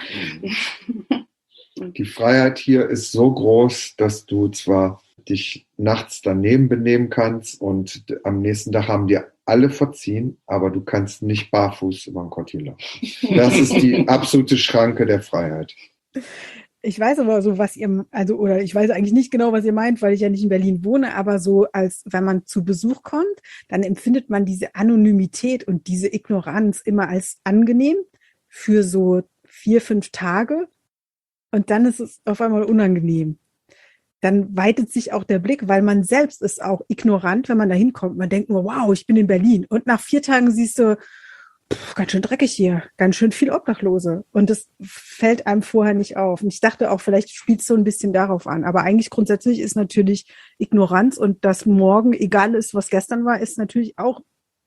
Die Freiheit hier ist so groß, dass du zwar dich nachts daneben benehmen kannst und am nächsten Tag haben dir alle verziehen, aber du kannst nicht barfuß über den Kotti laufen. Das ist die absolute Schranke der Freiheit. Ich weiß aber so, was ihr, also, oder ich weiß eigentlich nicht genau, was ihr meint, weil ich ja nicht in Berlin wohne, aber so, als wenn man zu Besuch kommt, dann empfindet man diese Anonymität und diese Ignoranz immer als angenehm für so vier, fünf Tage. Und dann ist es auf einmal unangenehm. Dann weitet sich auch der Blick, weil man selbst ist auch ignorant, wenn man da hinkommt. Man denkt nur, wow, ich bin in Berlin. Und nach vier Tagen siehst du, pff, ganz schön dreckig hier, ganz schön viel Obdachlose. Und das fällt einem vorher nicht auf. Und ich dachte auch, vielleicht spielt es so ein bisschen darauf an. Aber eigentlich grundsätzlich ist natürlich Ignoranz und dass morgen egal ist, was gestern war, ist natürlich auch,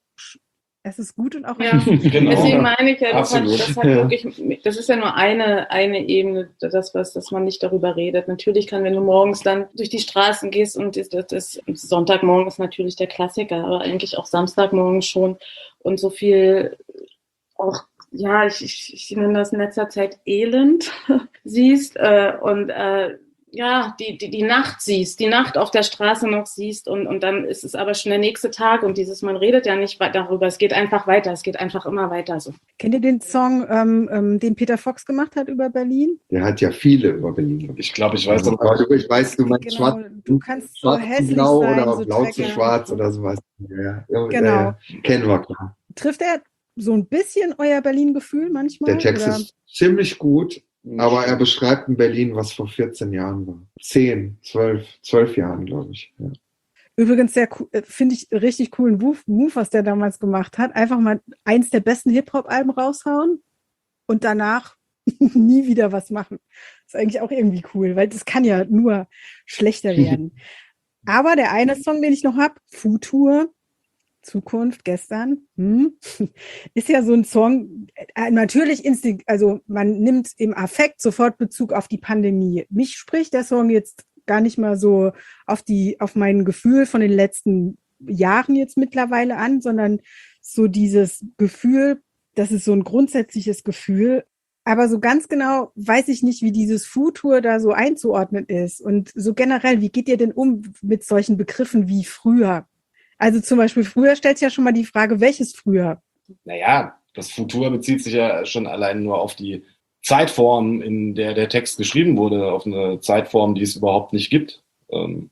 es ist gut und auch Ja, Genau. deswegen meine ich ja, das, hat, Absolut. das hat Ja. wirklich, das ist ja nur eine, eine Ebene, das, was, dass man nicht darüber redet. Natürlich kann, wenn du morgens dann durch die Straßen gehst und das, das, das Sonntagmorgen ist natürlich der Klassiker, aber eigentlich auch Samstagmorgen schon und so viel auch, ja, ich, ich, ich nenne das in letzter Zeit Elend siehst äh, und äh, ja, die, die, die Nacht siehst, die Nacht auf der Straße noch siehst und, und dann ist es aber schon der nächste Tag und dieses, man redet ja nicht darüber, es geht einfach weiter, es geht einfach immer weiter so. Kennt ihr den Song, ähm, ähm, den Peter Fox gemacht hat über Berlin? Der hat ja viele über Berlin gemacht. Ich glaube, ich weiß Also, noch, du, ich weiß, du meinst Genau, schwarz, du kannst so schwarz zu hässlich blau sein, oder so blau zu dreckig. schwarz oder sowas. Ja, ja. Genau. Ja, kennen wir, klar. Trifft er so ein bisschen euer Berlin-Gefühl manchmal? Der Text oder? ist ziemlich gut, aber er beschreibt ein Berlin, was vor vierzehn Jahren war. Zehn, zwölf, zwölf Jahren, glaube ich. Ja. Übrigens sehr cool, äh, finde ich richtig coolen Move, Move, was der damals gemacht hat. Einfach mal eins der besten Hip-Hop-Alben raushauen und danach nie wieder was machen. Ist eigentlich auch irgendwie cool, weil das kann ja nur schlechter werden. Aber der eine Song, den ich noch habe, Futur, Zukunft, gestern, hm, ist ja so ein Song, äh, natürlich instinkt, also man nimmt im Affekt sofort Bezug auf die Pandemie. Mich spricht der Song jetzt gar nicht mal so auf die, auf mein Gefühl von den letzten Jahren jetzt mittlerweile an, sondern so dieses Gefühl, das ist so ein grundsätzliches Gefühl. Aber so ganz genau weiß ich nicht, wie dieses Futur da so einzuordnen ist. Und so generell, wie geht ihr denn um mit solchen Begriffen wie früher? Also zum Beispiel früher stellt sich ja schon mal die Frage, welches früher? naja, das Futur bezieht sich ja schon allein nur auf die Zeitform, in der der Text geschrieben wurde, auf eine Zeitform, die es überhaupt nicht gibt. Ähm,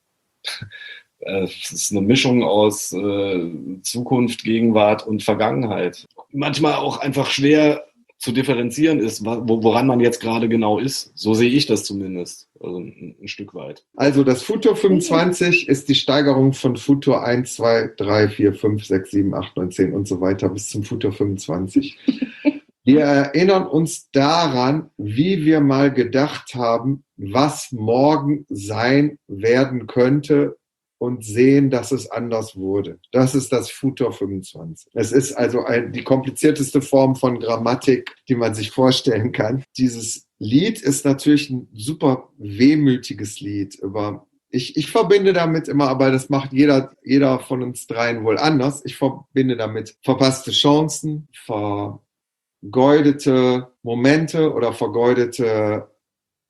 es ist eine Mischung aus äh, Zukunft, Gegenwart und Vergangenheit. Manchmal auch einfach schwer zu differenzieren ist, woran man jetzt gerade genau ist. So sehe ich das zumindest, also ein, ein Stück weit. Also das Futur fünfundzwanzig ist die Steigerung von Futur eins, zwei, drei, vier, fünf, sechs, sieben, acht, neun, zehn und so weiter bis zum Futur fünfundzwanzig. Wir erinnern uns daran, wie wir mal gedacht haben, was morgen sein werden könnte, und sehen, dass es anders wurde. Das ist das Futur fünfundzwanzig. Es ist also ein, die komplizierteste Form von Grammatik, die man sich vorstellen kann. Dieses Lied ist natürlich ein super wehmütiges Lied. Über, ich, ich verbinde damit immer, aber das macht jeder, jeder von uns dreien wohl anders. Ich verbinde damit verpasste Chancen, vergeudete Momente oder vergeudete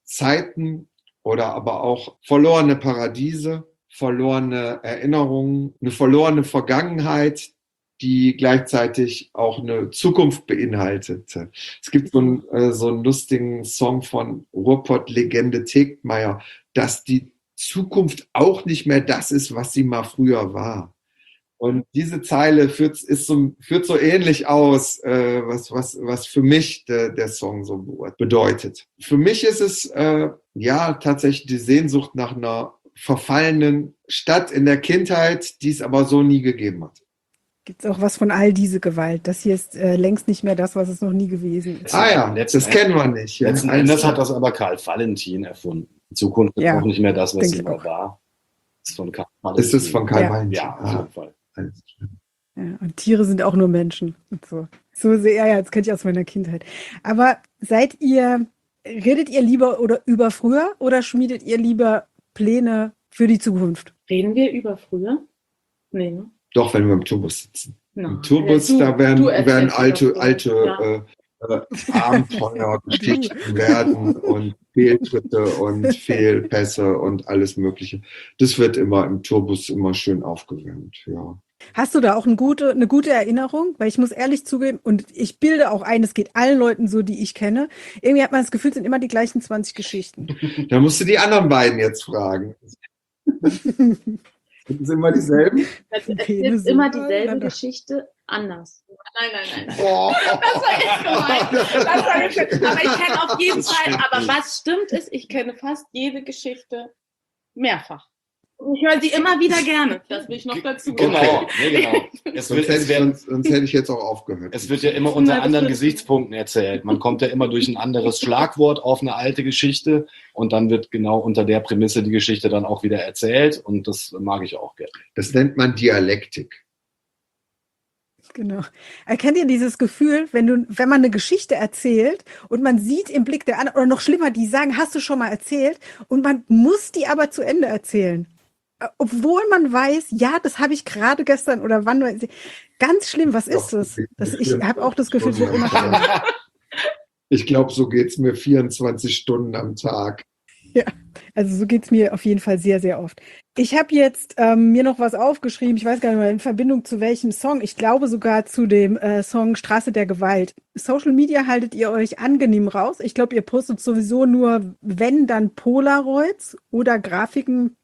Zeiten oder aber auch verlorene Paradiese, verlorene Erinnerungen, eine verlorene Vergangenheit, die gleichzeitig auch eine Zukunft beinhaltete. Es gibt so einen, äh, so einen lustigen Song von Ruhrpott-Legende Tegtmeier, dass die Zukunft auch nicht mehr das ist, was sie mal früher war. Und diese Zeile führt, ist so, führt so ähnlich aus, äh, was, was, was für mich der, der Song so bedeutet. Für mich ist es äh, ja tatsächlich die Sehnsucht nach einer verfallenen Stadt in der Kindheit, die es aber so nie gegeben hat. Gibt es auch was von all diese Gewalt? Das hier ist äh, längst nicht mehr das, was es noch nie gewesen ist. Ah ja, letzten das kennen wir nicht. Ja. Letzten Endes hat das aber Karl Valentin erfunden. In Zukunft ist ja, auch nicht mehr das, was sie mal war. Ist, von Karl ist es von Karl ja. Valentin? Ja, auf jeden Fall. Ja, und Tiere sind auch nur Menschen. Und so. So sehr, ja, das kenne ich aus meiner Kindheit. Aber seid ihr, redet ihr lieber oder über früher oder schmiedet ihr lieber Pläne für die Zukunft? Reden wir über früher? Nee, ne? Doch, wenn wir im Tourbus sitzen. No. Im Tourbus, ja, du, da werden, werden alte, alte ja. äh, äh, Abenteuergeschichten werden und Fehltritte und Fehlpässe und alles Mögliche. Das wird immer im Tourbus immer schön aufgewärmt, ja. Hast du da auch eine gute, eine gute Erinnerung? Weil ich muss ehrlich zugeben, und ich bilde auch ein, es geht allen Leuten so, die ich kenne. Irgendwie hat man das Gefühl, es sind immer die gleichen zwanzig Geschichten. Da musst du die anderen beiden jetzt fragen. Sind es immer dieselben? Es ist immer dieselbe Geschichte, anders. Nein, nein, nein, nein. Oh. Das war echt gemein. Das war echt gemein. Aber ich kenne auf jeden Fall, aber was stimmt ist, ich kenne fast jede Geschichte mehrfach. Ich höre sie immer wieder gerne. Das will ich noch dazu sagen. Genau, nee, genau. Es sonst, wird, hätte es ich, werden, sonst, sonst hätte ich jetzt auch aufgehört. Es wird ja immer unter anderen Gesichtspunkten erzählt. Man kommt ja immer durch ein anderes Schlagwort auf eine alte Geschichte und dann wird genau unter der Prämisse die Geschichte dann auch wieder erzählt und das mag ich auch gerne. Das nennt man Dialektik. Genau. Erkennt ihr dieses Gefühl, wenn du, wenn man eine Geschichte erzählt und man sieht im Blick der anderen, oder noch schlimmer, die sagen, hast du schon mal erzählt, und man muss die aber zu Ende erzählen. Obwohl man weiß, ja, das habe ich gerade gestern oder wann. Ganz schlimm, was ist das? das ich habe auch das Gefühl, so unangenehm. Ich glaube, so geht es mir vierundzwanzig Stunden am Tag. Ja, also so geht es mir auf jeden Fall sehr, sehr oft. Ich habe jetzt ähm, mir noch was aufgeschrieben, ich weiß gar nicht mehr, in Verbindung zu welchem Song. Ich glaube sogar zu dem äh, Song Straße der Gewalt. Social Media haltet ihr euch angenehm raus. Ich glaube, ihr postet sowieso nur, wenn, dann Polaroids oder Grafiken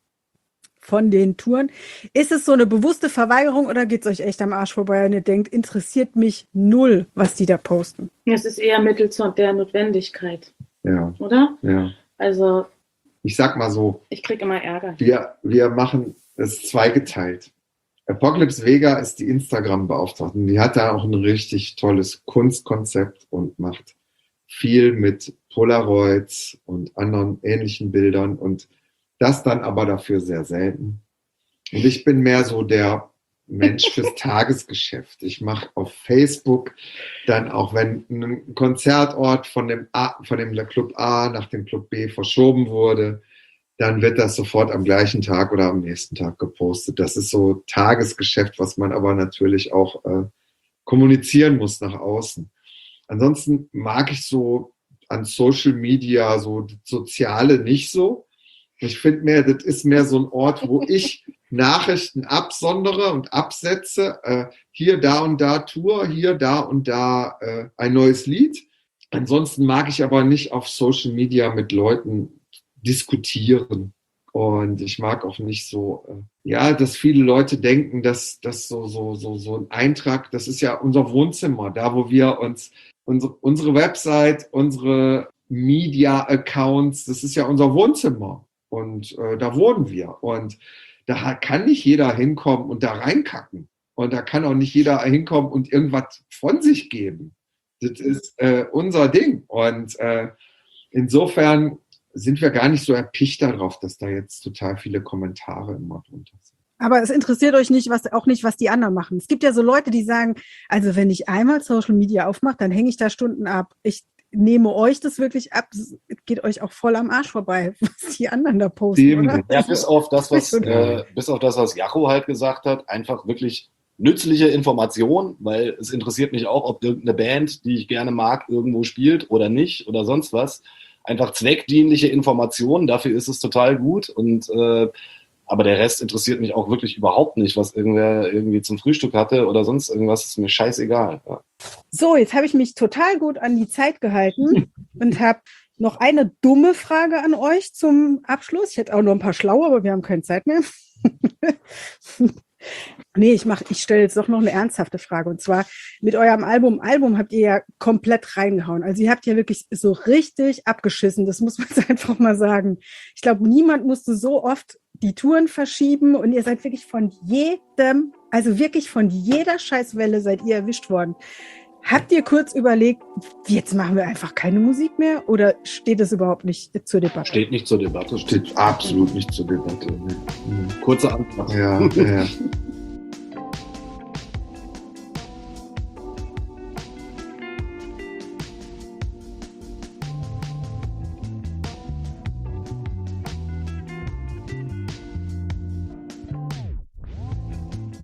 von den Touren. Ist es so eine bewusste Verweigerung oder geht es euch echt am Arsch vorbei und ihr denkt, interessiert mich null, was die da posten? Es ist eher mittels der Notwendigkeit. Ja. Oder? Ja. Also, ich sag mal so. Ich kriege immer Ärger. Wir, wir machen es zweigeteilt. Apocalypse Vega ist die Instagram-Beauftragte. Die hat da auch ein richtig tolles Kunstkonzept und macht viel mit Polaroids und anderen ähnlichen Bildern und das dann aber dafür sehr selten. Und ich bin mehr so der Mensch fürs Tagesgeschäft. Ich mache auf Facebook dann auch, wenn ein Konzertort von dem, A, von dem Club A nach dem Club B verschoben wurde, dann wird das sofort am gleichen Tag oder am nächsten Tag gepostet. Das ist so Tagesgeschäft, was man aber natürlich auch äh, kommunizieren muss nach außen. Ansonsten mag ich so an Social Media so das Soziale nicht so. Ich finde mehr, das ist mehr so ein Ort, wo ich Nachrichten absondere und absetze. Äh, hier, da und da Tour, hier, da und da äh, ein neues Lied. Ansonsten mag ich aber nicht auf Social Media mit Leuten diskutieren. Und ich mag auch nicht so, äh, ja, dass viele Leute denken, dass das so, so, so, so ein Eintrag, das ist ja unser Wohnzimmer, da wo wir uns, unsere, unsere Website, unsere Media-Accounts, das ist ja unser Wohnzimmer. Und äh, da wohnen wir. Und da kann nicht jeder hinkommen und da reinkacken. Und da kann auch nicht jeder hinkommen und irgendwas von sich geben. Das ist äh, unser Ding. Und äh, insofern sind wir gar nicht so erpicht darauf, dass da jetzt total viele Kommentare immer drunter sind. Aber es interessiert euch nicht, was auch nicht, was die anderen machen. Es gibt ja so Leute, die sagen, also wenn ich einmal Social Media aufmache, dann hänge ich da Stunden ab. Ich nehme euch das wirklich ab, es geht euch auch voll am Arsch vorbei, was die anderen da posten, oder? Ja, bis auf das, was, äh, bis auf das, was Jacho halt gesagt hat, einfach wirklich nützliche Information, weil es interessiert mich auch, ob irgendeine Band, die ich gerne mag, irgendwo spielt oder nicht oder sonst was. einfach zweckdienliche Informationen, dafür ist es total gut und äh, aber der Rest interessiert mich auch wirklich überhaupt nicht, was irgendwer irgendwie zum Frühstück hatte oder sonst irgendwas, ist mir scheißegal. Ja. So, jetzt habe ich mich total gut an die Zeit gehalten und habe noch eine dumme Frage an euch zum Abschluss. Ich hätte auch noch ein paar schlaue, aber wir haben keine Zeit mehr. Nee, ich mach, ich stelle jetzt doch noch eine ernsthafte Frage. Und zwar mit eurem Album. Album habt ihr ja komplett reingehauen. Also ihr habt ja wirklich so richtig abgeschissen. Das muss man jetzt einfach mal sagen. Ich glaube, niemand musste so oft die Touren verschieben und ihr seid wirklich von jedem, also wirklich von jeder Scheißwelle seid ihr erwischt worden. Habt ihr kurz überlegt, jetzt machen wir einfach keine Musik mehr oder steht das überhaupt nicht zur Debatte? Steht nicht zur Debatte. Steht absolut nicht zur Debatte. Nee. Kurze Antwort. Ja, ja.